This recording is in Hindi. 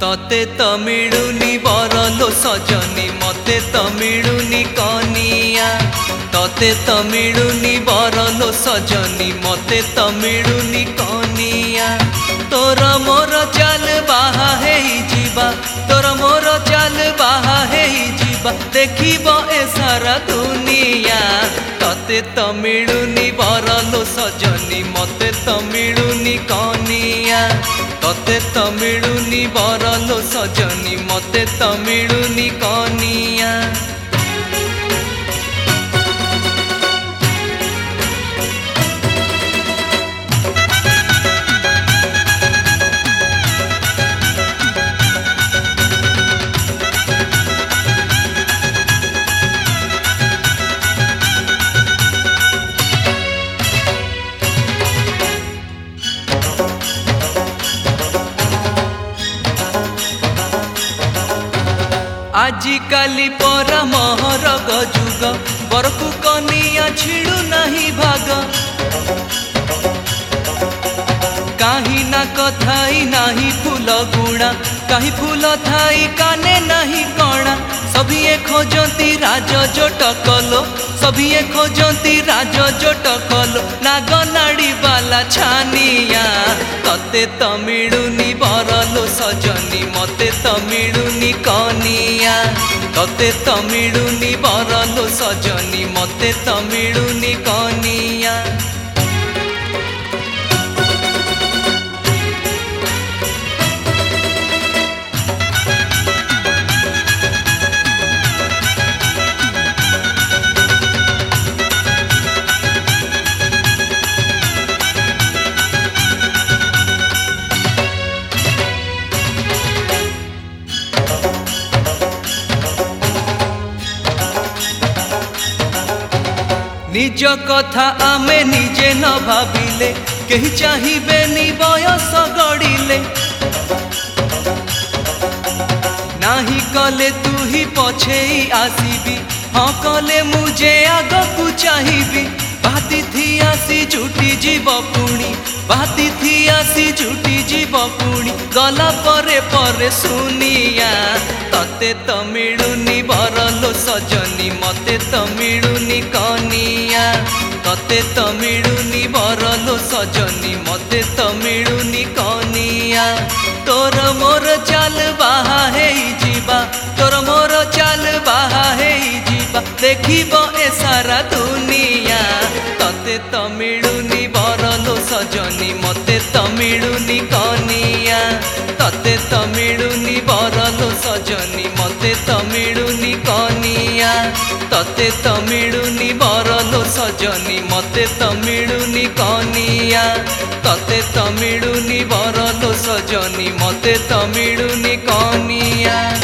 तते तो मिलुनी बरलो सजनी मते तो मिलुनी कनिया तते तो मिलुनी बरलो सजनी मते तो मिलुनी कनिया तोर मोर चाल बाहा हे जीवा तोर मोर चाल बाहा हे जीवा देखिब ए सारा दुनिया तते तो मिलुनी बरलो सजनी मते तो मिलुनी कनिया तते तो मिलुनी बरलो सजनी मते तो मिलुनी कनिया। आजिकाली परा महरग जुग बरकु कनिया छिड़ू नहीं भाग कहीं ना कथाई नहीं फूल गुणा कहीं फूल थाई काने नहीं कणा सभिए खोजती राज जोटकलो सभिए खोजती राज जोटकलो नाग नाड़ी बाला छानिया तते तो मिलुनी बरलो सजनी मते तो मिलुनी कनिया तते तो मिलुनी बरलो सजनी मते तो मिलुनी कनिया। निज कथा आमे निजे न भाविले कही चाहिए नी बयस गड़िले नाही कले तू ही पछे आसीबी हाँ कले मुझे आगकू चाहिबी बाती थी आसी झूठी जीव पुणी बाती थी आसी झूठी जीव पुणी गला परे परे सुनिया तते तो मिलुनी बरलो सजनी मते तो मिलुनी कनिया तते तो मिलुनी बरलो सजनी मते तो मिलुनी कनिया तोर मोर चाल बाहा हे जीवा तोर मोर चाल बाहा हे जीवा देखिब ए सारा दुनिया तते तो मिलुनी बरलो सजनी मते तो मिलुनी कनिया तते तो मिलुनी बरलो सजनी मते तो मिलुनी कनिया तते तो मिलुनी बरलो सजनी मते तो मिलुनी कनिया तते तो मिलुनी बरलो सजनी मते तो मिलुनी कनिया।